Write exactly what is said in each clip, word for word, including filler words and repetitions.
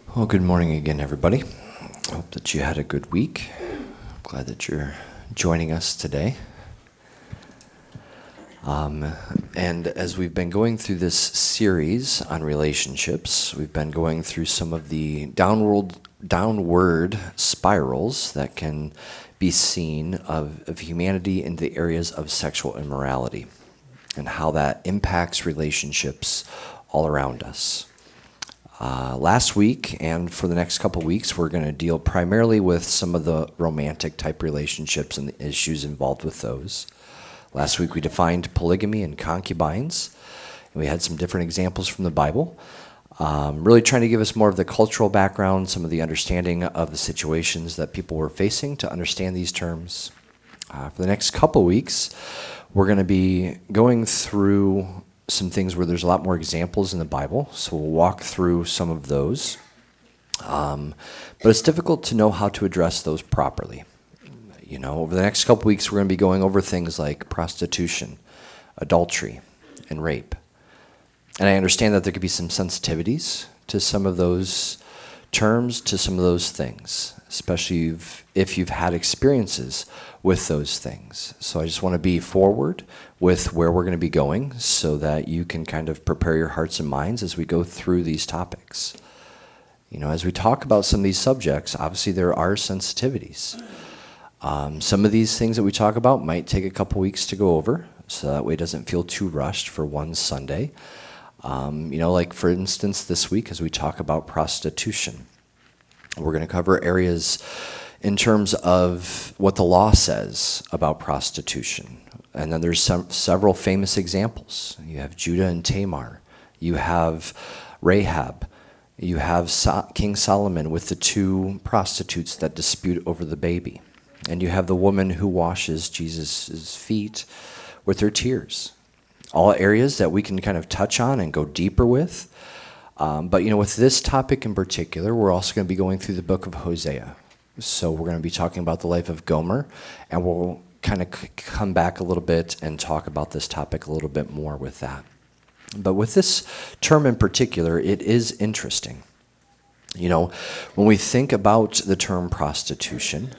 Well, good morning again, everybody. I hope that you had a good week. Glad that you're joining us today. Um, and as we've been going through this series on relationships, we've been going through some of the downward, downward spirals that can be seen of, of humanity in the areas of sexual immorality and how that impacts relationships all around us. Uh, last week and for the next couple weeks, we're going to deal primarily with some of the romantic type relationships and the issues involved with those. Last week we defined polygamy and concubines, and we had some different examples from the Bible, um, really trying to give us more of the cultural background, some of the understanding of the situations that people were facing to understand these terms. Uh, for the next couple weeks, we're going to be going through some things where there's a lot more examples in the Bible, so we'll walk through some of those. Um, but it's difficult to know how to address those properly. You know, over the next couple weeks, we're going to be going over things like prostitution, adultery, and rape. And I understand that there could be some sensitivities to some of those terms, to some of those things, especially if, if you've had experiences with those things. So I just want to be forward with where we're going to be going so that you can kind of prepare your hearts and minds as we go through these topics. You know, as we talk about some of these subjects, obviously there are sensitivities. Um, some of these things that we talk about might take a couple weeks to go over, so that way it doesn't feel too rushed for one Sunday. Um, you know, like for instance, this week as we talk about prostitution, we're going to cover areas in terms of what the law says about prostitution. And then there's some several famous examples. You have Judah and Tamar. You have Rahab. You have so- King Solomon with the two prostitutes that dispute over the baby. And you have the woman who washes Jesus' feet with her tears. All areas that we can kind of touch on and go deeper with. Um, but, you know, with this topic in particular, we're also going to be going through the book of Hosea. So we're going to be talking about the life of Gomer, and we'll kind of c- come back a little bit and talk about this topic a little bit more with that. But with this term in particular, it is interesting. You know, when we think about the term prostitution,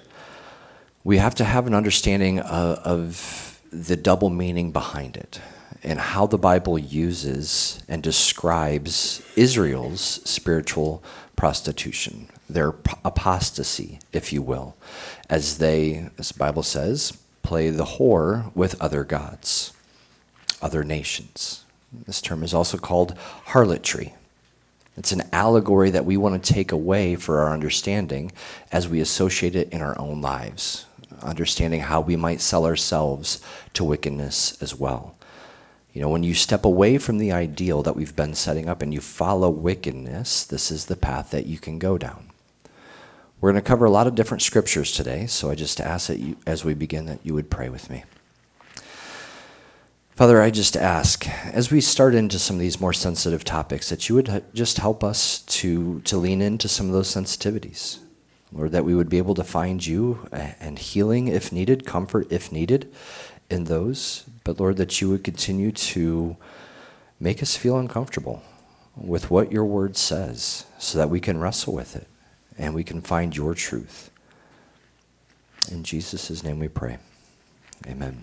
we have to have an understanding of, of the double meaning behind it and how the Bible uses and describes Israel's spiritual prostitution, their apostasy, if you will, as they, as the Bible says, play the whore with other gods, other nations. This term is also called harlotry. It's an allegory that we want to take away for our understanding as we associate it in our own lives, understanding how we might sell ourselves to wickedness as well. You know, when you step away from the ideal that we've been setting up and you follow wickedness, this is the path that you can go down. We're going to cover a lot of different scriptures today, so I just ask that you, as we begin, that you would pray with me. Father, I just ask, as we start into some of these more sensitive topics, that you would just help us to, to lean into some of those sensitivities. Lord, that we would be able to find you and healing if needed, comfort if needed in those. But Lord, that you would continue to make us feel uncomfortable with what your word says so that we can wrestle with it and we can find your truth. In Jesus' name we pray. Amen.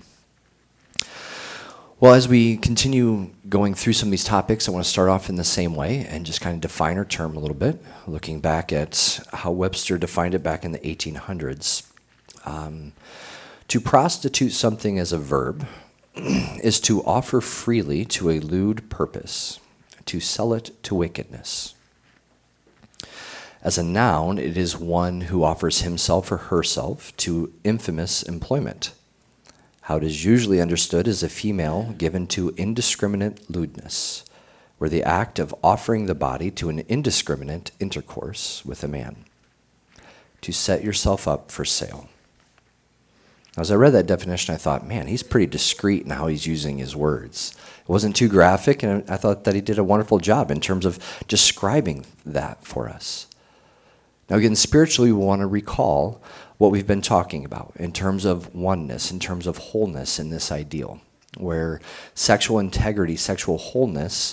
Well, as we continue going through some of these topics, I want to start off in the same way and just kind of define our term a little bit, looking back at how Webster defined it back in the eighteen hundreds. Um, to prostitute something as a verb is to offer freely to a lewd purpose, to sell it to wickedness. As a noun, it is one who offers himself or herself to infamous employment. How it is usually understood as a female given to indiscriminate lewdness, where the act of offering the body to an indiscriminate intercourse with a man, to set yourself up for sale. As I read that definition, I thought, man, he's pretty discreet in how he's using his words. It wasn't too graphic, and I thought that he did a wonderful job in terms of describing that for us. Now again, spiritually, we want to recall what we've been talking about in terms of oneness, in terms of wholeness in this ideal, where sexual integrity, sexual wholeness,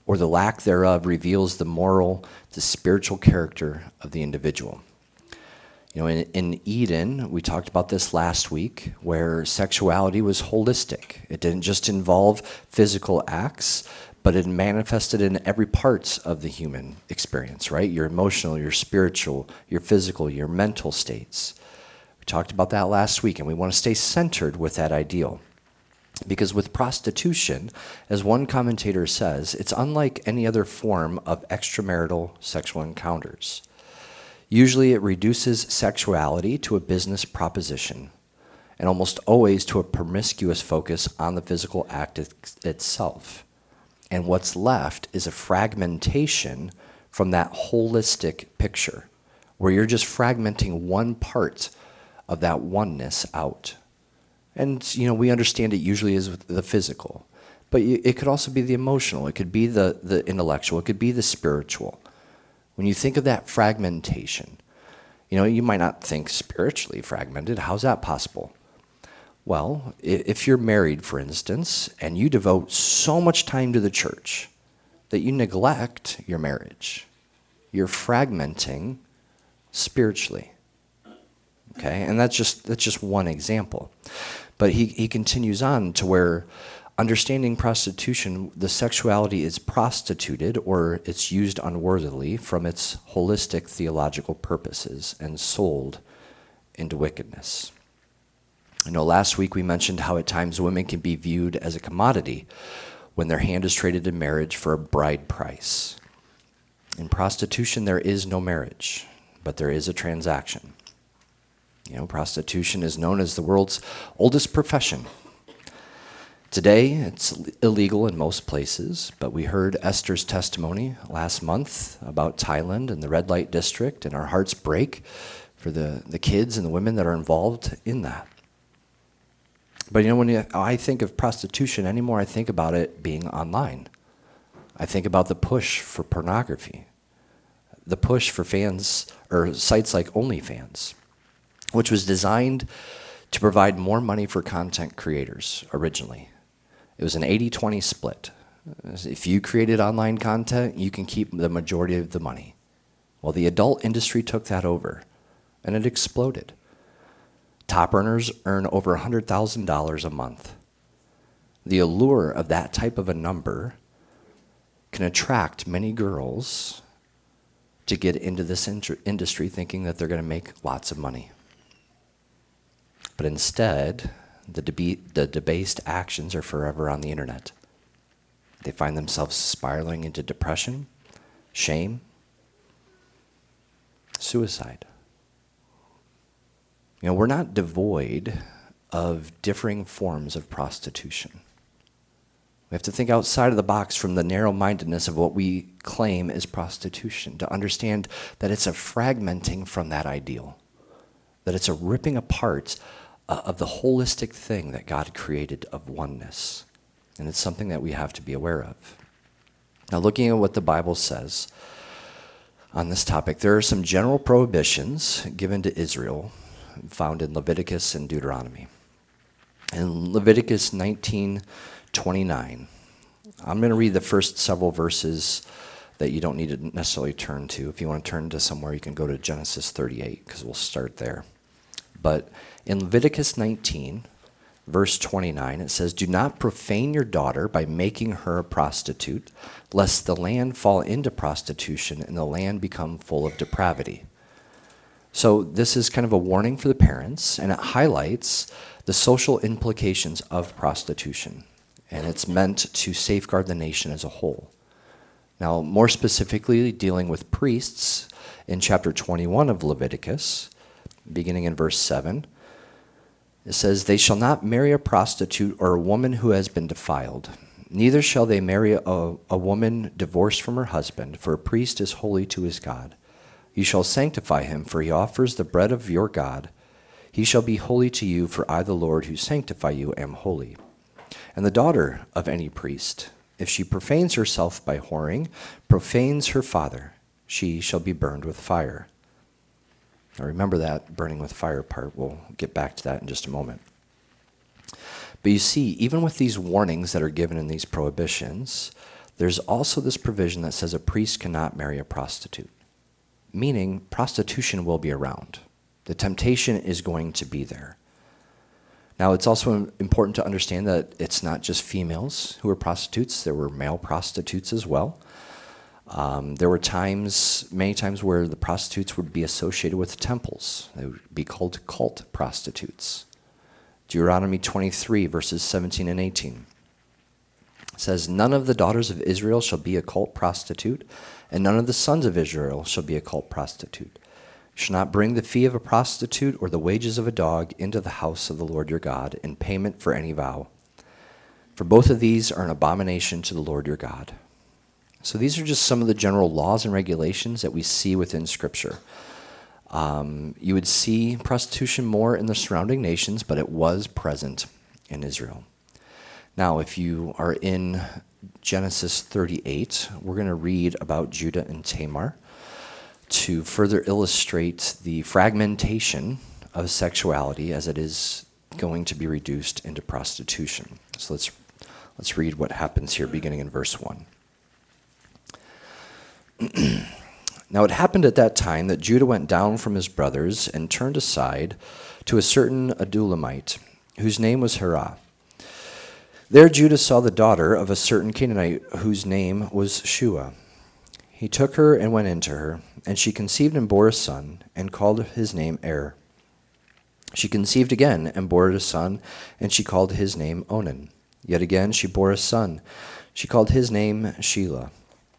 or the lack thereof reveals the moral, the spiritual character of the individual. You know, in, in Eden, we talked about this last week, where sexuality was holistic. It didn't just involve physical acts, but it manifested in every part of the human experience, right? Your emotional, your spiritual, your physical, your mental states. We talked about that last week, and we want to stay centered with that ideal. Because with prostitution, as one commentator says, it's unlike any other form of extramarital sexual encounters. Usually it reduces sexuality to a business proposition, and almost always to a promiscuous focus on the physical act it, itself. And what's left is a fragmentation from that holistic picture, where you're just fragmenting one part of that oneness out. And, you know, we understand it usually is the physical, but it could also be the emotional, it could be the, the intellectual, it could be the spiritual. When you think of that fragmentation, you know, you might not think spiritually fragmented. How's that possible? Well, if you're married, for instance, and you devote so much time to the church that you neglect your marriage, you're fragmenting spiritually. Okay, and that's just that's just one example. But he, he continues on to where understanding prostitution, the sexuality is prostituted or it's used unworthily from its holistic theological purposes and sold into wickedness. I know last week we mentioned how at times women can be viewed as a commodity when their hand is traded in marriage for a bride price. In prostitution, there is no marriage, but there is a transaction. You know, prostitution is known as the world's oldest profession. Today, it's illegal in most places, but we heard Esther's testimony last month about Thailand and the red light district, and our hearts break for the, the kids and the women that are involved in that. But you know, when I think of prostitution anymore, I think about it being online. I think about the push for pornography, the push for fans or sites like OnlyFans, which was designed to provide more money for content creators originally. It was an eighty twenty split. If you created online content, you can keep the majority of the money. Well, the adult industry took that over, and it exploded. Top earners earn over one hundred thousand dollars a month. The allure of that type of a number can attract many girls to get into this in- industry thinking that they're going to make lots of money. But instead, the, debe- the debased actions are forever on the internet. They find themselves spiraling into depression, shame, suicide. You know, we're not devoid of differing forms of prostitution. We have to think outside of the box from the narrow-mindedness of what we claim is prostitution, to understand that it's a fragmenting from that ideal, that it's a ripping apart uh, of the holistic thing that God created of oneness. And it's something that we have to be aware of. Now, looking at what the Bible says on this topic, there are some general prohibitions given to Israel found in Leviticus and Deuteronomy. In Leviticus nineteen twenty-nine, I'm going to read the first several verses that you don't need to necessarily turn to. If you want to turn to somewhere, you can go to Genesis thirty-eight, because we'll start there. But in Leviticus nineteen, verse twenty-nine, it says, "Do not profane your daughter by making her a prostitute, lest the land fall into prostitution and the land become full of depravity." So this is kind of a warning for the parents, and it highlights the social implications of prostitution. And it's meant to safeguard the nation as a whole. Now, more specifically, dealing with priests, in chapter twenty-one of Leviticus, beginning in verse seven, it says, "They shall not marry a prostitute or a woman who has been defiled. Neither shall they marry a, a woman divorced from her husband, for a priest is holy to his God. You shall sanctify him, for he offers the bread of your God. He shall be holy to you, for I, the Lord, who sanctify you, am holy. And the daughter of any priest, if she profanes herself by whoring, profanes her father, she shall be burned with fire." Now remember that burning with fire part. We'll get back to that in just a moment. But you see, even with these warnings that are given in these prohibitions, there's also this provision that says a priest cannot marry a prostitute, meaning prostitution will be around. The temptation is going to be there. Now, it's also important to understand that it's not just females who were prostitutes. There were male prostitutes as well. Um, there were times, many times, where the prostitutes would be associated with temples. They would be called cult prostitutes. Deuteronomy twenty-three, verses seventeen and eighteen says, "None of the daughters of Israel shall be a cult prostitute, and none of the sons of Israel shall be a cult prostitute. You shall not bring the fee of a prostitute or the wages of a dog into the house of the Lord your God in payment for any vow. For both of these are an abomination to the Lord your God." So these are just some of the general laws and regulations that we see within Scripture. Um, you would see prostitution more in the surrounding nations, but it was present in Israel. Now, if you are in Genesis thirty-eight, we're going to read about Judah and Tamar to further illustrate the fragmentation of sexuality as it is going to be reduced into prostitution. So let's let's read what happens here, beginning in verse one. Now it happened at that time that Judah went down from his brothers and turned aside to a certain Adulamite, whose name was Hirah. There Judah saw the daughter of a certain Canaanite whose name was Shua. He took her and went into her, and she conceived and bore a son, and called his name Er. She conceived again and bore a son, and she called his name Onan. Yet again she bore a son. She called his name Shelah.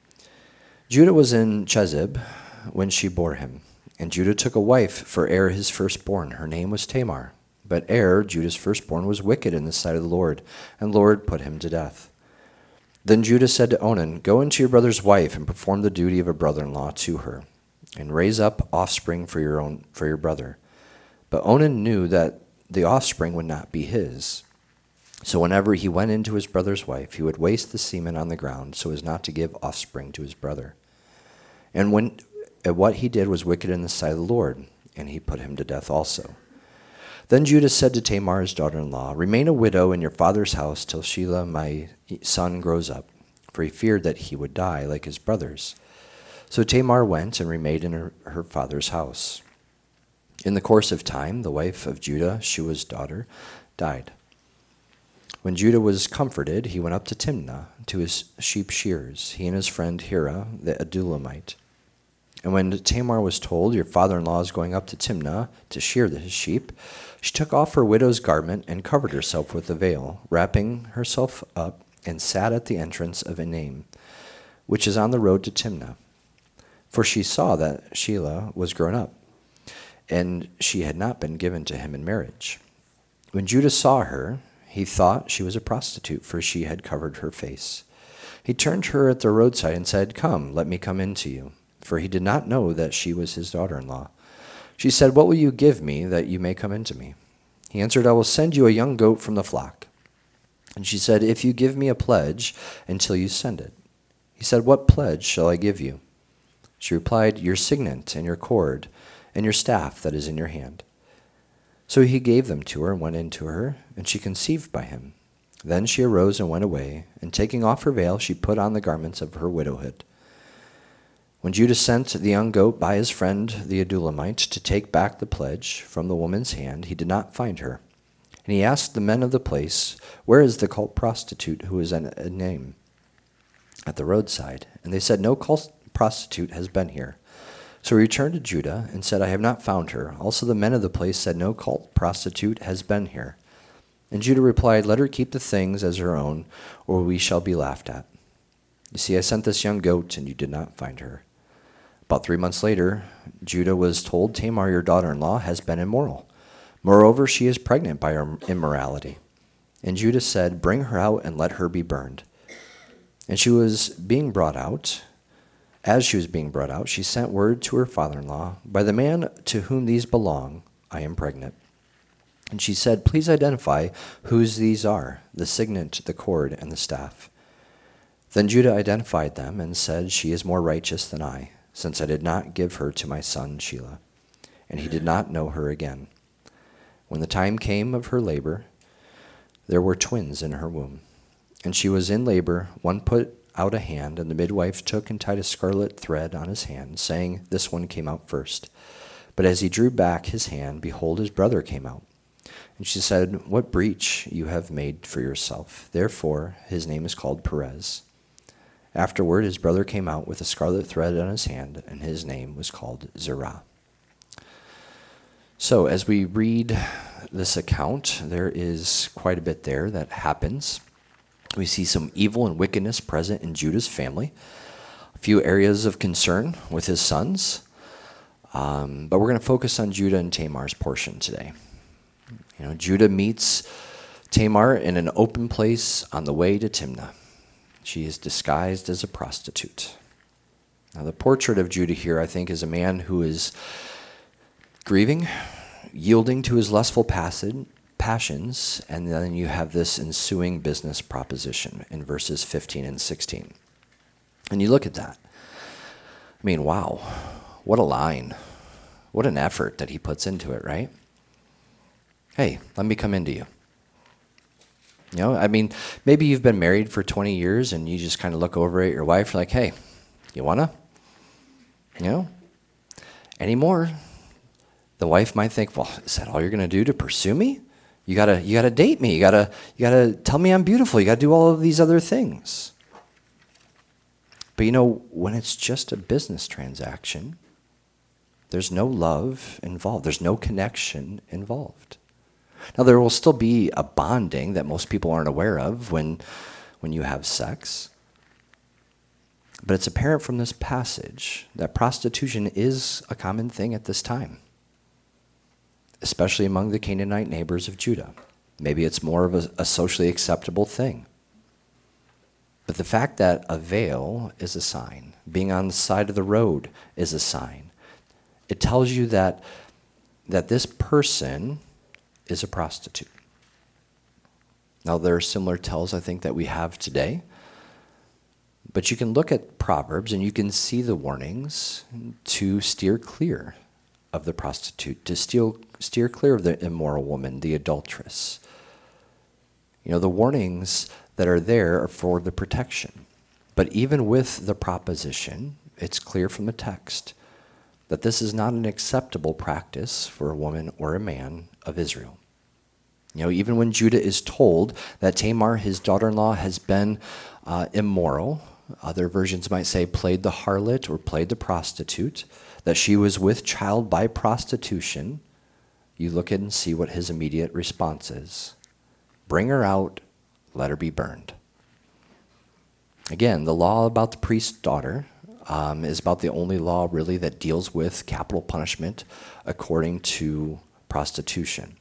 Judah was in Chezib when she bore him, and Judah took a wife for Er his firstborn. Her name was Tamar. But Er, Judah's firstborn, was wicked in the sight of the Lord, and the Lord put him to death. Then Judah said to Onan, "Go into your brother's wife and perform the duty of a brother-in-law to her, and raise up offspring for your own for your brother." But Onan knew that the offspring would not be his. So whenever he went into his brother's wife, he would waste the semen on the ground so as not to give offspring to his brother. And when and what he did was wicked in the sight of the Lord, and he put him to death also. Then Judah said to Tamar his daughter-in-law, "Remain a widow in your father's house till Shelah my son grows up," for he feared that he would die like his brothers. So Tamar went and remained in her, her father's house. In the course of time, the wife of Judah, Shua's daughter, died. When Judah was comforted, he went up to Timnah to his sheep shears, he and his friend Hirah the Adulamite. And when Tamar was told, "Your father-in-law is going up to Timnah to shear his sheep," she took off her widow's garment and covered herself with a veil, wrapping herself up, and sat at the entrance of Enaim, which is on the road to Timnah. For she saw that Shelah was grown up, and she had not been given to him in marriage. When Judah saw her, he thought she was a prostitute, for she had covered her face. He turned to her at the roadside and said, "Come, let me come in to you," for he did not know that she was his daughter-in-law. She said, "What will you give me that you may come into me?" He answered, "I will send you a young goat from the flock." And she said, "If you give me a pledge until you send it." He said, "What pledge shall I give you?" She replied, "Your signet and your cord and your staff that is in your hand." So he gave them to her and went into her, and she conceived by him. Then she arose and went away, and taking off her veil, she put on the garments of her widowhood. When Judah sent the young goat by his friend the Adulamite to take back the pledge from the woman's hand, he did not find her. And he asked the men of the place, "Where is the cult prostitute who is in Enaim?" At the roadside. And they said, "No cult prostitute has been here." So he returned to Judah and said, "I have not found her." Also the men of the place said, "No cult prostitute has been here." And Judah replied, "Let her keep the things as her own, or we shall be laughed at. You see, I sent this young goat, and you did not find her." About three months later, Judah was told, "Tamar, your daughter-in-law, has been immoral. Moreover, she is pregnant by her immorality." And Judah said, "Bring her out and let her be burned." And she was being brought out. As she was being brought out, she sent word to her father-in-law, "By the man to whom these belong, I am pregnant." And she said, "Please identify whose these are, the signet, the cord, and the staff." Then Judah identified them and said, "She is more righteous than I, since I did not give her to my son Shelah." And he did not know her again. When the time came of her labor, there were twins in her womb. And she was in labor, one put out a hand, and the midwife took and tied a scarlet thread on his hand, saying, "This one came out first." But as he drew back his hand, behold, his brother came out. And she said, "What breach you have made for yourself." Therefore his name is called Perez. Afterward his brother came out with a scarlet thread on his hand, and his name was called Zerah. So as we read this account, there is quite a bit there that happens. We see some evil and wickedness present in Judah's family, a few areas of concern with his sons, um, but we're going to focus on Judah and Tamar's portion today. You know, Judah meets Tamar in an open place on the way to Timnah. She is disguised as a prostitute. Now, the portrait of Judah here, I think, is a man who is grieving, yielding to his lustful passage, passions, and then you have this ensuing business proposition in verses fifteen and sixteen. And you look at that. I mean, wow, what a line. What an effort that he puts into it, right? Hey, let me come into you. You know, I mean, maybe you've been married for twenty years and you just kind of look over at your wife, you're like, "Hey, you wanna?" You know? Anymore. The wife might think, "Well, is that all you're gonna do to pursue me? You gotta, you gotta date me. You gotta, you gotta tell me I'm beautiful. You gotta do all of these other things." But you know, when it's just a business transaction, there's no love involved. There's no connection involved. Now, there will still be a bonding that most people aren't aware of when, when you have sex. But it's apparent from this passage that prostitution is a common thing at this time, especially among the Canaanite neighbors of Judah. Maybe it's more of a, a socially acceptable thing. But the fact that a veil is a sign, being on the side of the road is a sign. It tells you that, that this person is a prostitute. Now, there are similar tells, I think, that we have today. But you can look at Proverbs and you can see the warnings to steer clear of the prostitute, to steer, steer clear of the immoral woman, the adulteress. You know, the warnings that are there are for the protection. But even with the proposition, it's clear from the text that this is not an acceptable practice for a woman or a man of Israel. You know, even when Judah is told that Tamar, his daughter-in-law, has been uh, immoral, other versions might say played the harlot or played the prostitute, that she was with child by prostitution, you look at and see what his immediate response is. Bring her out, let her be burned. Again, the law about the priest's daughter um, is about the only law really that deals with capital punishment according to prostitution.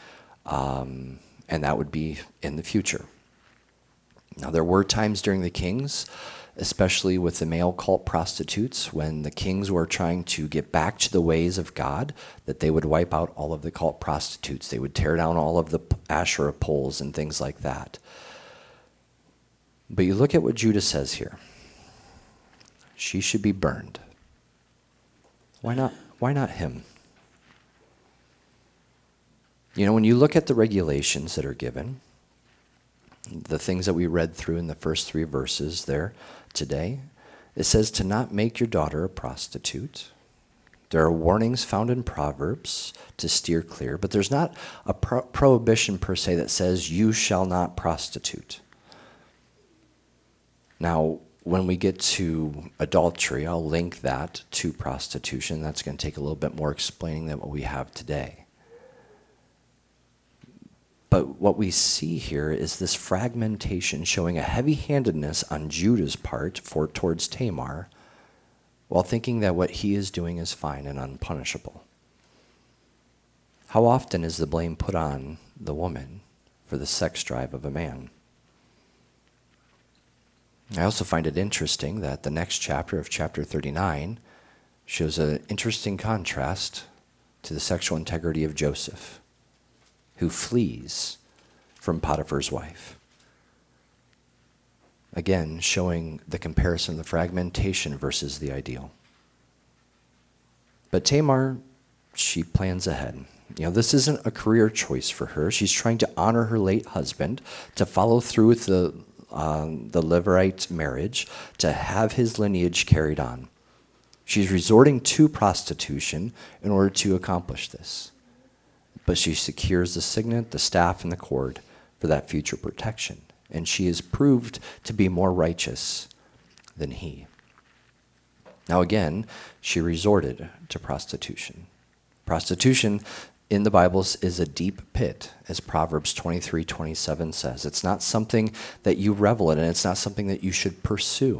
Um, and that would be in the future. Now, there were times during the kings, especially with the male cult prostitutes, when the kings were trying to get back to the ways of God, that they would wipe out all of the cult prostitutes. They would tear down all of the Asherah poles and things like that. But you look at what Judah says here. She should be burned. Why not, why not him? You know, when you look at the regulations that are given, the things that we read through in the first three verses there today, it says to not make your daughter a prostitute. There are warnings found in Proverbs to steer clear, but there's not a pro- prohibition per se that says you shall not prostitute. Now, when we get to adultery, I'll link that to prostitution. That's going to take a little bit more explaining than what we have today. But what we see here is this fragmentation showing a heavy-handedness on Judah's part for towards Tamar, while thinking that what he is doing is fine and unpunishable. How often is the blame put on the woman for the sex drive of a man? I also find it interesting that the next chapter of chapter thirty-nine shows an interesting contrast to the sexual integrity of Joseph, who flees from Potiphar's wife. Again, showing the comparison, the fragmentation versus the ideal. But Tamar, she plans ahead. You know, this isn't a career choice for her. She's trying to honor her late husband, to follow through with the um, the Levirate marriage to have his lineage carried on. She's resorting to prostitution in order to accomplish this. But she secures the signet, the staff, and the cord for that future protection. And she is proved to be more righteous than he. Now again, she resorted to prostitution. Prostitution in the Bible is a deep pit, as Proverbs twenty-three twenty-seven says. It's not something that you revel in, and it's not something that you should pursue.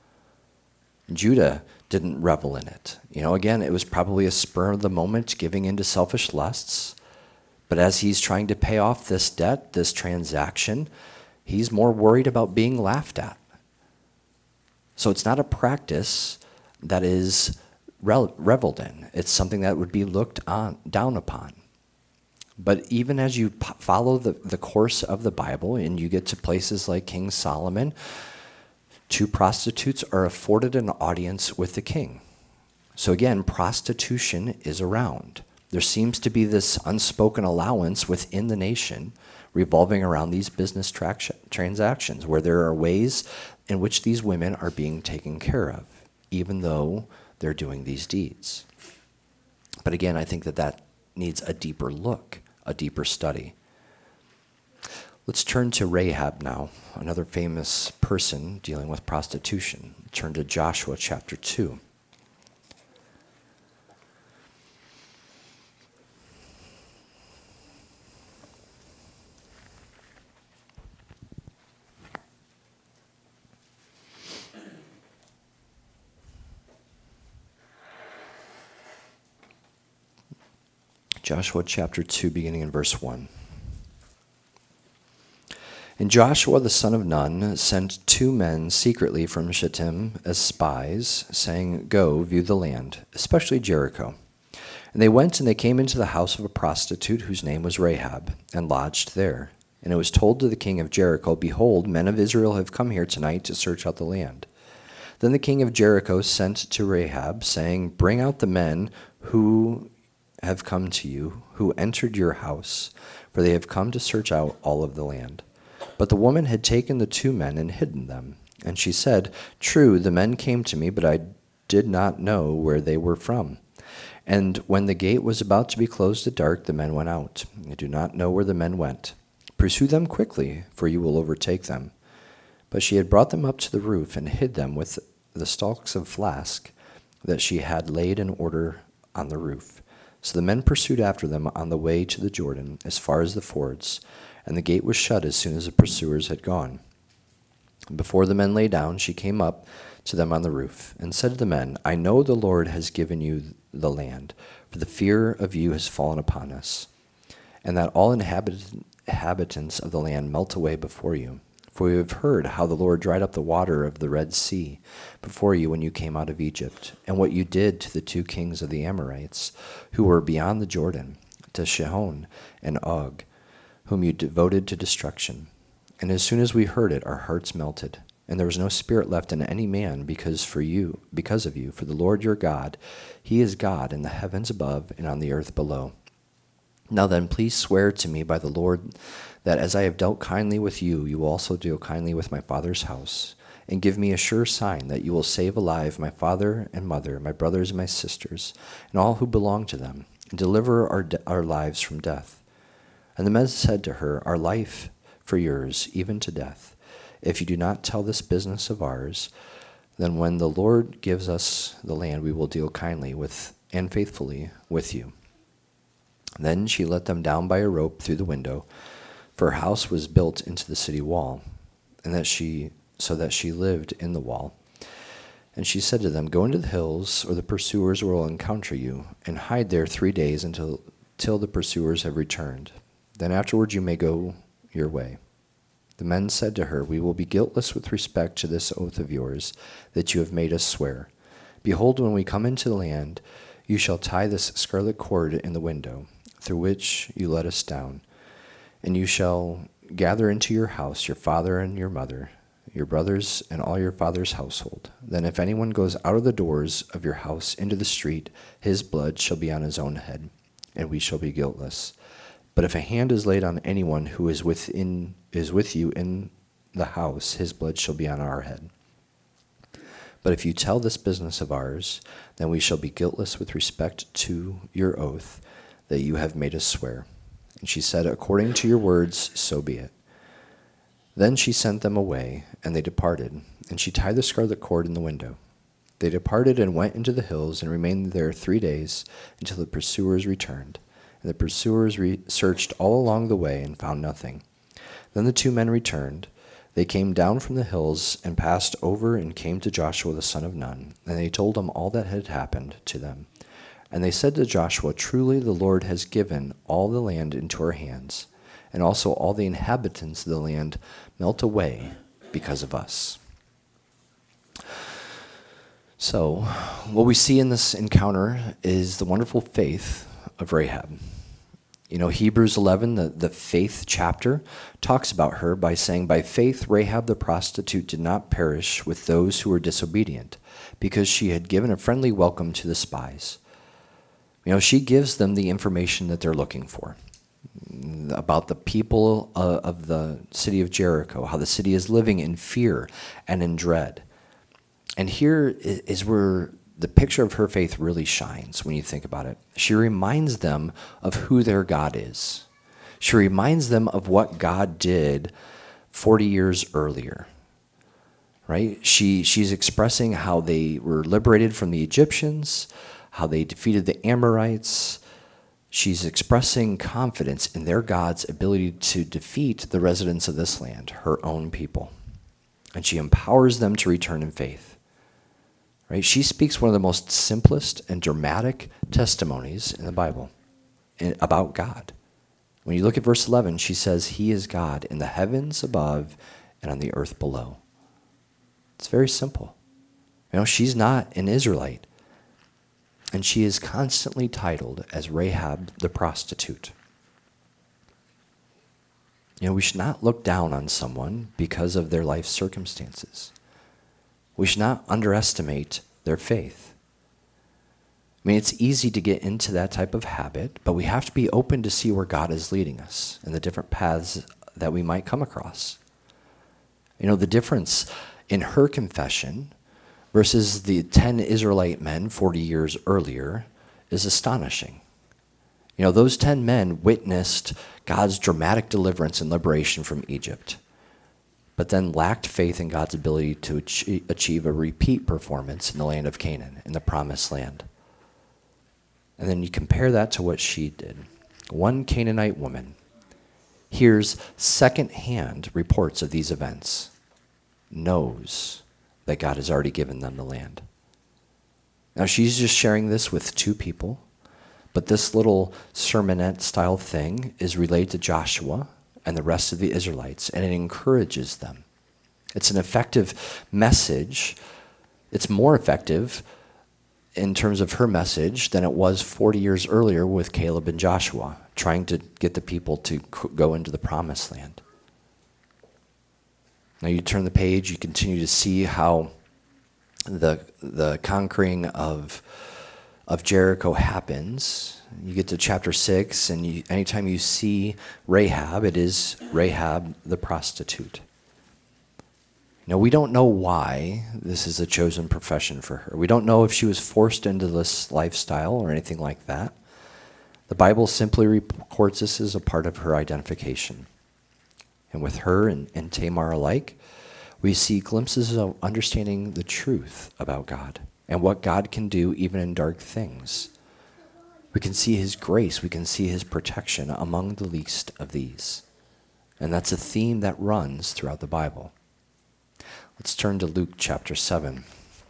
Judah didn't revel in it. You know, again, it was probably a spur of the moment, giving into selfish lusts. But as he's trying to pay off this debt, this transaction, he's more worried about being laughed at. So it's not a practice that is reveled in. It's something that would be looked on down upon. But even as you p- follow the, the course of the Bible and you get to places like King Solomon, two prostitutes are afforded an audience with the king. So again, prostitution is around. There seems to be this unspoken allowance within the nation revolving around these business traction, transactions where there are ways in which these women are being taken care of, even though they're doing these deeds. But again, I think that that needs a deeper look, a deeper study. Let's turn to Rahab now, another famous person dealing with prostitution. Turn to Joshua chapter two. Joshua chapter two, beginning in verse one. And Joshua the son of Nun sent two men secretly from Shittim as spies, saying, "Go, view the land, especially Jericho." And they went and they came into the house of a prostitute whose name was Rahab, and lodged there. And it was told to the king of Jericho, "Behold, men of Israel have come here tonight to search out the land." Then the king of Jericho sent to Rahab, saying, "Bring out the men who have come to you, who entered your house, for they have come to search out all of the land." But the woman had taken the two men and hidden them. And she said, "True, the men came to me, but I did not know where they were from. And when the gate was about to be closed at dark, the men went out. I do not know where the men went. Pursue them quickly, for you will overtake them." But she had brought them up to the roof and hid them with the stalks of flax that she had laid in order on the roof. So the men pursued after them on the way to the Jordan, as far as the fords, and the gate was shut as soon as the pursuers had gone. Before the men lay down, she came up to them on the roof, and said to the men, "I know the Lord has given you the land, for the fear of you has fallen upon us, and that all inhabit- inhabitants of the land melt away before you. For we have heard how the Lord dried up the water of the Red Sea before you when you came out of Egypt, and what you did to the two kings of the Amorites, who were beyond the Jordan, to Sihon and Og, whom you devoted to destruction. And as soon as we heard it, our hearts melted, and there was no spirit left in any man because for you, because of you, for the Lord your God, he is God in the heavens above and on the earth below. Now then, please swear to me by the Lord that as I have dealt kindly with you, you will also deal kindly with my father's house, and give me a sure sign that you will save alive my father and mother, my brothers and my sisters, and all who belong to them, and deliver our, de- our lives from death." And the men said to her, "Our life for yours, even to death. If you do not tell this business of ours, then when the Lord gives us the land, we will deal kindly with and faithfully with you." Then she let them down by a rope through the window, for her house was built into the city wall, and that she so that she lived in the wall. And she said to them, "Go into the hills, or the pursuers will encounter you, and hide there three days until till the pursuers have returned. Then afterwards you may go your way." The men said to her, "We will be guiltless with respect to this oath of yours that you have made us swear. Behold, when we come into the land, you shall tie this scarlet cord in the window, through which you let us down, and you shall gather into your house your father and your mother, your brothers, and all your father's household. Then if anyone goes out of the doors of your house into the street, his blood shall be on his own head, and we shall be guiltless. But if a hand is laid on anyone who is within is with you in the house, his blood shall be on our head. But if you tell this business of ours, then we shall be guiltless with respect to your oath that you have made us swear. And she said, according to your words, so be it. Then she sent them away, and they departed, and she tied the scarlet cord in the window. They departed and went into the hills and remained there three days until the pursuers returned. And the pursuers re- searched all along the way and found nothing. Then the two men returned. They came down from the hills and passed over and came to Joshua the son of Nun. And they told him all that had happened to them. And they said to Joshua, truly the Lord has given all the land into our hands, and also all the inhabitants of the land melt away because of us. So, what we see in this encounter is the wonderful faith of Rahab. You know, Hebrews eleven, the, the faith chapter, talks about her by saying, by faith Rahab the prostitute did not perish with those who were disobedient, because she had given a friendly welcome to the spies. You know, she gives them the information that they're looking for about the people uh, of the city of Jericho, how the city is living in fear and in dread. And here is where the picture of her faith really shines when you think about it. She reminds them of who their God is. She reminds them of what God did forty years earlier, right? She, she's expressing how they were liberated from the Egyptians, how they defeated the Amorites. She's expressing confidence in their God's ability to defeat the residents of this land, her own people. And she empowers them to return in faith. Right? She speaks one of the most simplest and dramatic testimonies in the Bible about God. When you look at verse eleven, she says, he is God in the heavens above and on the earth below. It's very simple. You know, she's not an Israelite. And she is constantly titled as Rahab the prostitute. You know, we should not look down on someone because of their life circumstances. We should not underestimate their faith. I mean, it's easy to get into that type of habit, but we have to be open to see where God is leading us and the different paths that we might come across. You know, the difference in her confession versus the ten Israelite men forty years earlier is astonishing. You know, those ten men witnessed God's dramatic deliverance and liberation from Egypt, but then lacked faith in God's ability to achieve a repeat performance in the land of Canaan, in the promised land. And then you compare that to what she did. One Canaanite woman hears secondhand reports of these events, knows that God has already given them the land. Now she's just sharing this with two people, but this little sermonette style thing is related to Joshua and the rest of the Israelites, and it encourages them. It's an effective message. It's more effective in terms of her message than it was forty years earlier with Caleb and Joshua, trying to get the people to go into the promised land. Now you turn the page, you continue to see how the the conquering of of Jericho happens. You get to chapter six, and you, anytime you see Rahab, it is Rahab the prostitute. Now, we don't know why this is a chosen profession for her. We don't know if she was forced into this lifestyle or anything like that. The Bible simply records this as a part of her identification. And with her and, and Tamar alike, we see glimpses of understanding the truth about God and what God can do even in dark things. We can see his grace, we can see his protection among the least of these. And that's a theme that runs throughout the Bible. Let's turn to Luke chapter seven.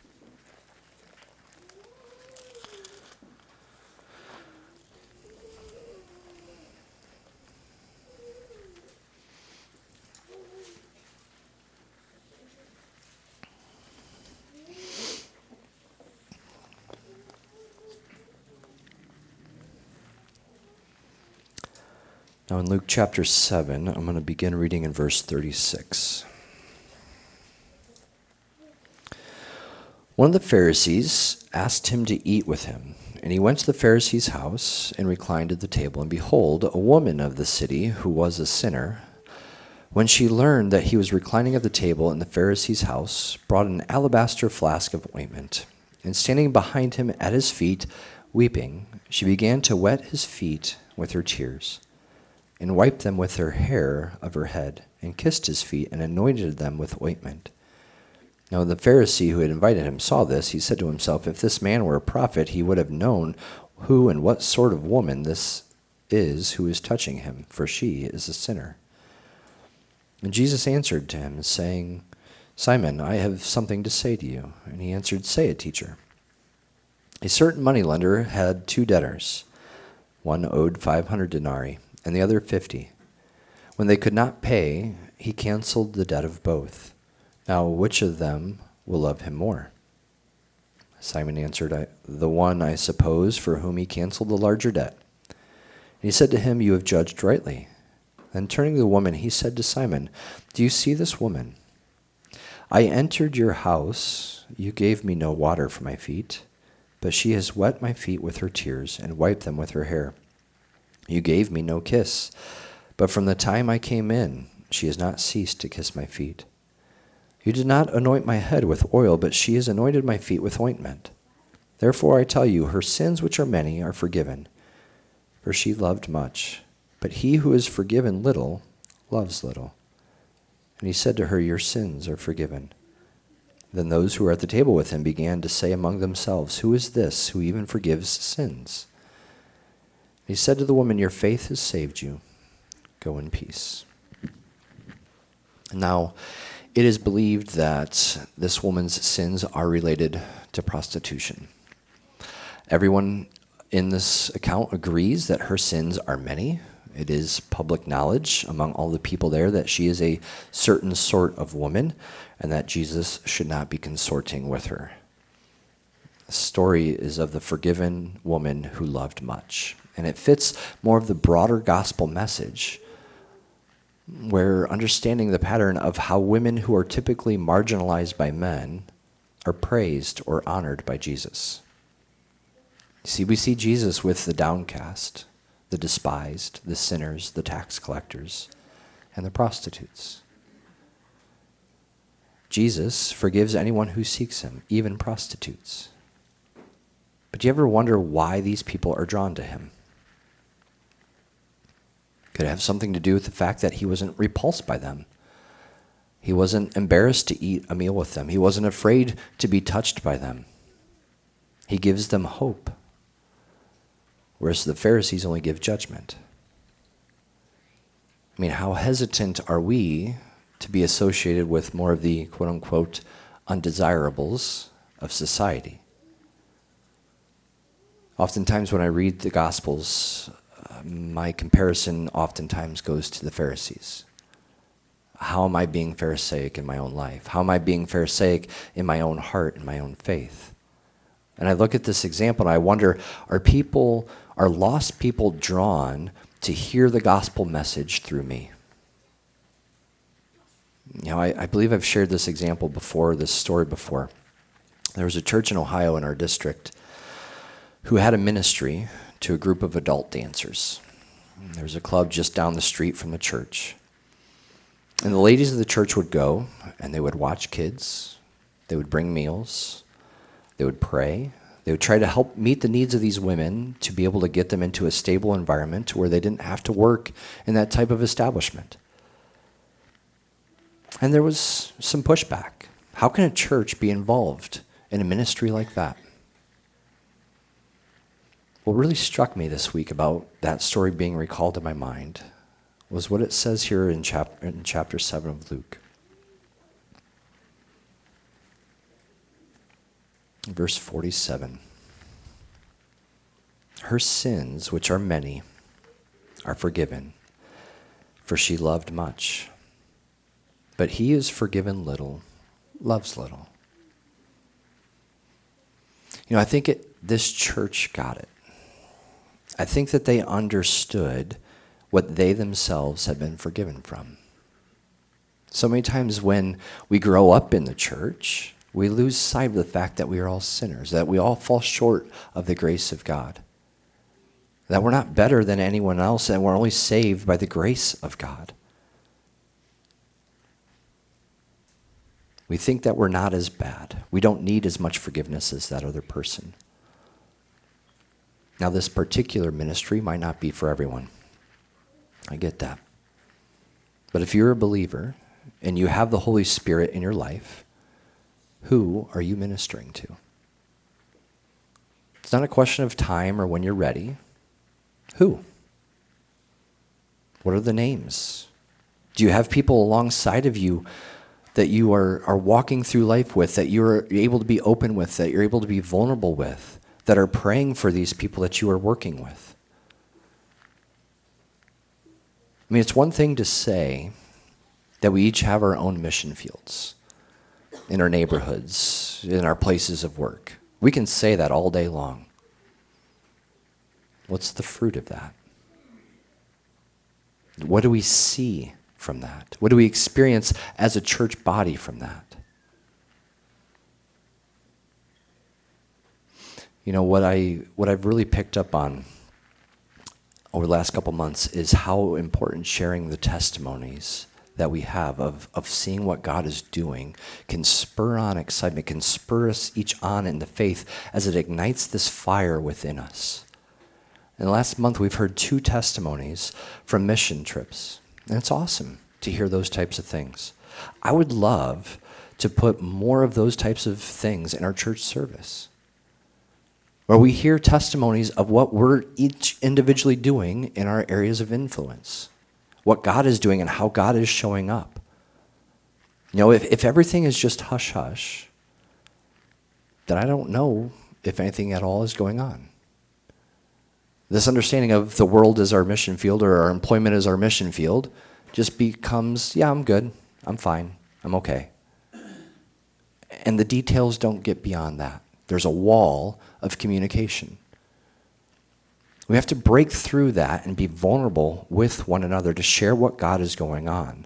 Now in Luke chapter seven, I'm going to begin reading in verse thirty-six. One of the Pharisees asked him to eat with him, and he went to the Pharisee's house and reclined at the table. And behold, a woman of the city who was a sinner, When she learned that he was reclining at the table in the Pharisee's house, brought an alabaster flask of ointment, and standing behind him at his feet, weeping, she began to wet his feet with her tears, and wiped them with her hair of her head, and kissed his feet, and anointed them with ointment. Now when the Pharisee who had invited him saw this, he said to himself, if this man were a prophet, he would have known who and what sort of woman this is who is touching him, for she is a sinner. And Jesus answered to him, saying, Simon, I have something to say to you. And he answered, say it, teacher. A certain moneylender had two debtors. One owed five hundred denarii, and the other fifty. When they could not pay, he canceled the debt of both. Now which of them will love him more? Simon answered, I, the one, I suppose, for whom he canceled the larger debt. And he said to him, you have judged rightly. Then turning to the woman, he said to Simon, do you see this woman? I entered your house. You gave me no water for my feet, but she has wet my feet with her tears and wiped them with her hair. You gave me no kiss, but from the time I came in, she has not ceased to kiss my feet. You did not anoint my head with oil, but she has anointed my feet with ointment. Therefore I tell you, her sins, which are many, are forgiven, for she loved much. But he who is forgiven little loves little. And he said to her, your sins are forgiven. Then those who were at the table with him began to say among themselves, who is this who even forgives sins? And he said to the woman, your faith has saved you. Go in peace. Now, it is believed that this woman's sins are related to prostitution. Everyone in this account agrees that her sins are many. It is public knowledge among all the people there that she is a certain sort of woman and that Jesus should not be consorting with her. The story is of the forgiven woman who loved much, and it fits more of the broader gospel message, where understanding the pattern of how women who are typically marginalized by men are praised or honored by Jesus. See, we see Jesus with the downcast, the despised, the sinners, the tax collectors, and the prostitutes. Jesus forgives anyone who seeks him, even prostitutes. But do you ever wonder why these people are drawn to him? Could it have something to do with the fact that he wasn't repulsed by them? He wasn't embarrassed to eat a meal with them. He wasn't afraid to be touched by them. He gives them hope, whereas the Pharisees only give judgment. I mean, how hesitant are we to be associated with more of the quote-unquote undesirables of society? Oftentimes when I read the Gospels, uh, my comparison oftentimes goes to the Pharisees. How am I being Pharisaic in my own life? How am I being Pharisaic in my own heart, in my own faith? And I look at this example and I wonder, are people, are lost people drawn to hear the gospel message through me? You know, I, I believe I've shared this example before, this story before. There was a church in Ohio in our district who had a ministry to a group of adult dancers. There was a club just down the street from the church. And the ladies of the church would go and they would watch kids. They would bring meals. They would pray. They would try to help meet the needs of these women to be able to get them into a stable environment where they didn't have to work in that type of establishment. And there was some pushback. How can a church be involved in a ministry like that? What really struck me this week about that story being recalled to my mind was what it says here in, chap- in chapter seven of Luke. Verse forty-seven. Her sins, which are many, are forgiven, for she loved much. But he who is forgiven little loves little. You know, I think it, this church got it. I think that they understood what they themselves had been forgiven from. So many times when we grow up in the church, we lose sight of the fact that we are all sinners, that we all fall short of the grace of God, that we're not better than anyone else, and we're only saved by the grace of God. We think that we're not as bad. We don't need as much forgiveness as that other person. Now, this particular ministry might not be for everyone. I get that. But if you're a believer and you have the Holy Spirit in your life, who are you ministering to? It's not a question of time or when you're ready. Who? What are the names? Do you have people alongside of you that you are, are walking through life with, that you're able to be open with, that you're able to be vulnerable with, that are praying for these people that you are working with? I mean, it's one thing to say that we each have our own mission fields in our neighborhoods, in our places of work. We can say that all day long. What's the fruit of that? What do we see from that? What do we experience as a church body from that? You know, what, I, what I've really picked up on over the last couple months is how important sharing the testimonies that we have of, of seeing what God is doing can spur on excitement, can spur us each on into faith as it ignites this fire within us. In the last month, we've heard two testimonies from mission trips. And it's awesome to hear those types of things. I would love to put more of those types of things in our church service, where we hear testimonies of what we're each individually doing in our areas of influence, what God is doing and how God is showing up. You know, if, if everything is just hush-hush, then I don't know if anything at all is going on. This understanding of the world as our mission field or our employment as our mission field just becomes, yeah, I'm good, I'm fine, I'm okay. And the details don't get beyond that. There's a wall of communication. We have to break through that and be vulnerable with one another to share what God is going on.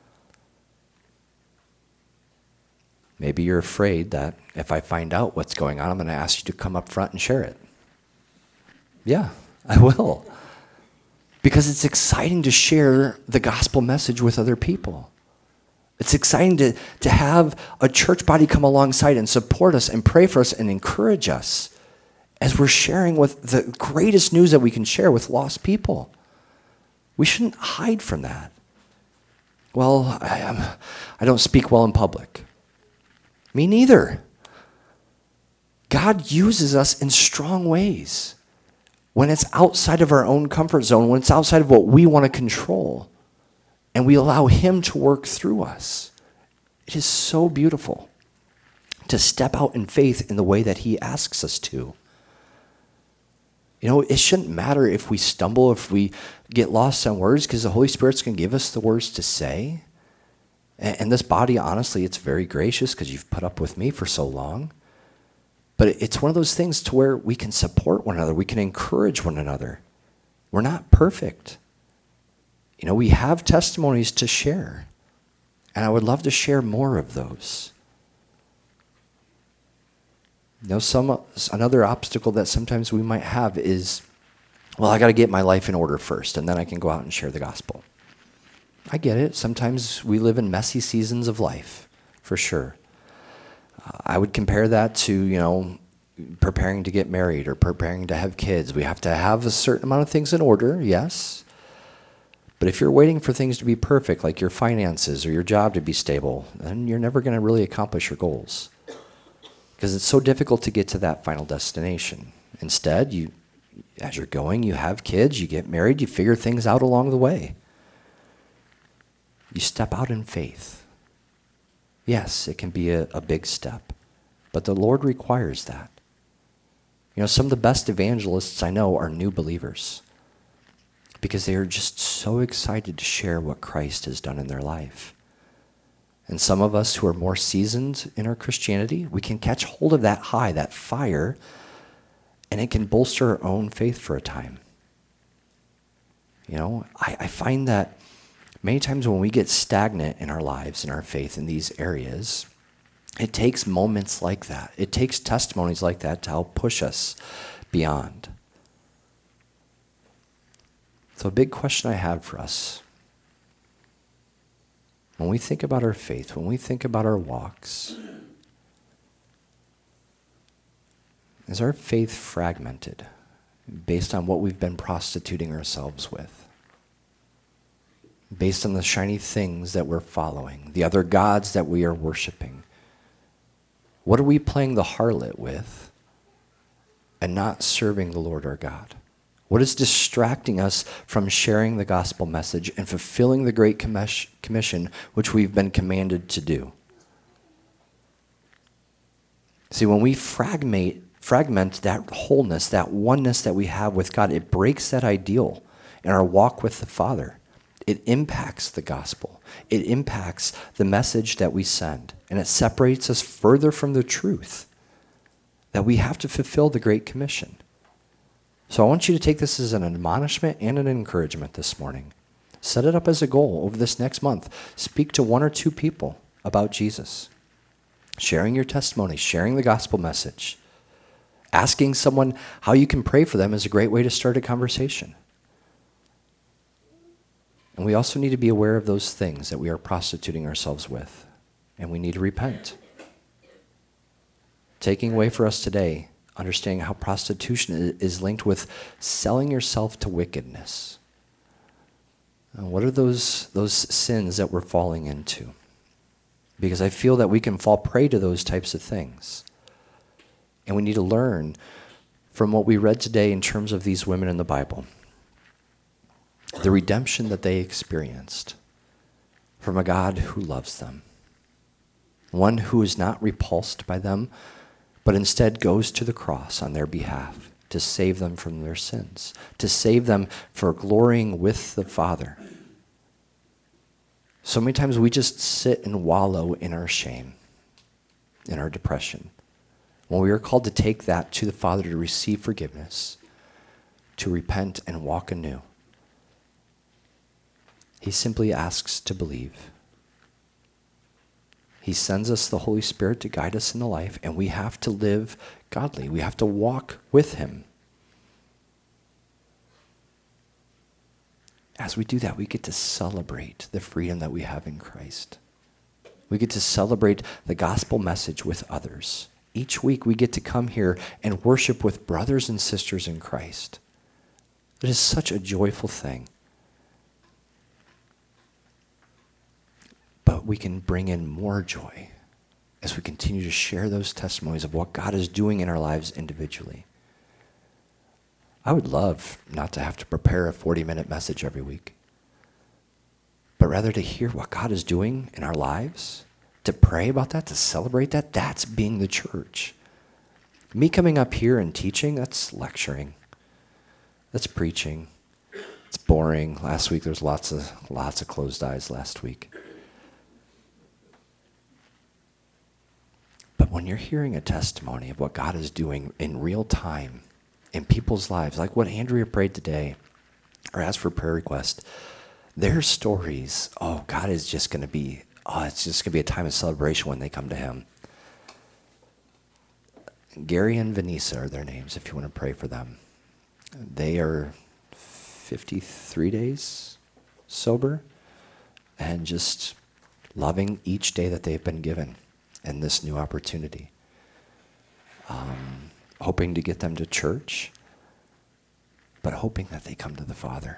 Maybe you're afraid that if I find out what's going on, I'm going to ask you to come up front and share it. Yeah, I will. Because it's exciting to share the gospel message with other people. It's exciting to, to have a church body come alongside and support us and pray for us and encourage us as we're sharing with the greatest news that we can share with lost people. We shouldn't hide from that. Well, I, I'm, I don't speak well in public. Me neither. God uses us in strong ways when it's outside of our own comfort zone, when it's outside of what we want to control, and we allow him to work through us. It is so beautiful to step out in faith in the way that he asks us to. You know, it shouldn't matter if we stumble, if we get lost on words, because the Holy Spirit's going to give us the words to say. And this body, honestly, it's very gracious because you've put up with me for so long. But it's one of those things to where we can support one another. We can encourage one another. We're not perfect. You know, we have testimonies to share. And I would love to share more of those. You know, some another obstacle that sometimes we might have is, well, I got to get my life in order first, and then I can go out and share the gospel. I get it. Sometimes we live in messy seasons of life, for sure. Uh, I would compare that to, you know, preparing to get married or preparing to have kids. We have to have a certain amount of things in order, yes. But if you're waiting for things to be perfect, like your finances or your job to be stable, then you're never going to really accomplish your goals. Because it's so difficult to get to that final destination. Instead, you, as you're going, you have kids, you get married, you figure things out along the way. You step out in faith. Yes, it can be a, a big step, but the Lord requires that. You know, some of the best evangelists I know are new believers because they are just so excited to share what Christ has done in their life. And some of us who are more seasoned in our Christianity, we can catch hold of that high, that fire, and it can bolster our own faith for a time. You know, I, I find that many times when we get stagnant in our lives, in our faith, in these areas, it takes moments like that. It takes testimonies like that to help push us beyond. So a big question I have for us, When we think about our faith, when we think about our walks, is our faith fragmented based on what we've been prostituting ourselves with? Based on the shiny things that we're following, the other gods that we are worshiping? What are we playing the harlot with and not serving the Lord our God? What is distracting us from sharing the gospel message and fulfilling the Great Commission, which we've been commanded to do? See, when we fragment, fragment that wholeness, that oneness that we have with God, it breaks that ideal in our walk with the Father. It impacts the gospel. It impacts the message that we send, and it separates us further from the truth that we have to fulfill the Great Commission. So I want you to take this as an admonishment and an encouragement this morning. Set it up as a goal over this next month. Speak to one or two people about Jesus. Sharing your testimony, sharing the gospel message. Asking someone how you can pray for them is a great way to start a conversation. And we also need to be aware of those things that we are prostituting ourselves with. And we need to repent. Taking away for us today, understanding how prostitution is linked with selling yourself to wickedness. And what are those, those sins that we're falling into? Because I feel that we can fall prey to those types of things. And we need to learn from what we read today in terms of these women in the Bible. The redemption that they experienced from a God who loves them. One who is not repulsed by them, but instead goes to the cross on their behalf to save them from their sins, to save them for glorying with the Father. So many times we just sit and wallow in our shame, in our depression, when we are called to take that to the Father to receive forgiveness, to repent and walk anew. He simply asks to believe. He sends us the Holy Spirit to guide us in the life, and we have to live godly. We have to walk with him. As we do that, we get to celebrate the freedom that we have in Christ. We get to celebrate the gospel message with others. Each week we get to come here and worship with brothers and sisters in Christ. It is such a joyful thing. But we can bring in more joy as we continue to share those testimonies of what God is doing in our lives individually. I would love not to have to prepare a forty-minute message every week, but rather to hear what God is doing in our lives, to pray about that, to celebrate that. That's being the church. Me coming up here and teaching, that's lecturing. That's preaching. It's boring. Last week there was lots of lots of closed eyes last week. But when you're hearing a testimony of what God is doing in real time in people's lives, like what Andrea prayed today, or asked for prayer request, their stories, oh, God is just going to be, oh, it's just going to be a time of celebration when they come to him. Gary and Vanessa are their names, if you want to pray for them. They are fifty-three days sober and just loving each day that they've been given in this new opportunity. Um, hoping to get them to church, but hoping that they come to the Father.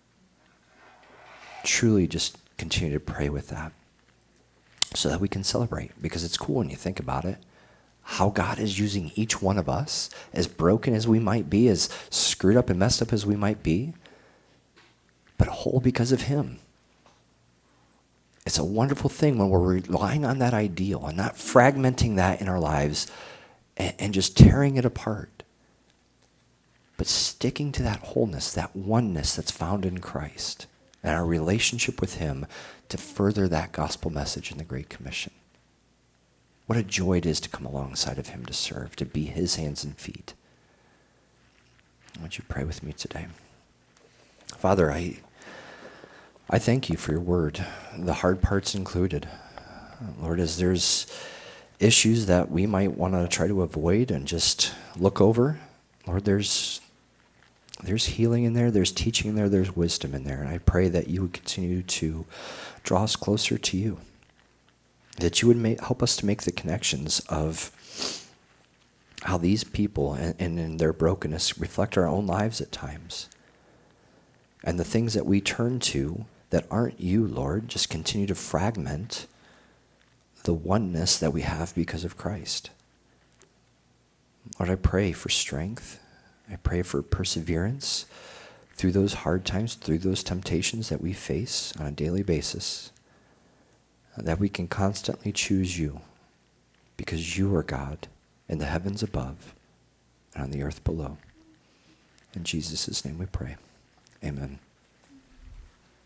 Truly just continue to pray with that so that we can celebrate, because it's cool when you think about it, how God is using each one of us, as broken as we might be, as screwed up and messed up as we might be, but whole because of him. It's a wonderful thing when we're relying on that ideal and not fragmenting that in our lives and, and just tearing it apart, but sticking to that wholeness, that oneness that's found in Christ and our relationship with him to further that gospel message in the Great Commission. What a joy it is to come alongside of him to serve, to be his hands and feet. Would you pray with me today? Father, I I thank you for your word, the hard parts included. Lord, as there's issues that we might want to try to avoid and just look over, Lord, there's There's healing in there, there's teaching in there, there's wisdom in there. And I pray that you would continue to draw us closer to you. That you would make, help us to make the connections of how these people and, and in their brokenness reflect our own lives at times. And the things that we turn to that aren't you, Lord, just continue to fragment the oneness that we have because of Christ. Lord, I pray for strength. I pray for perseverance through those hard times, through those temptations that we face on a daily basis, that we can constantly choose you because you are God in the heavens above and on the earth below. In Jesus' name we pray. Amen.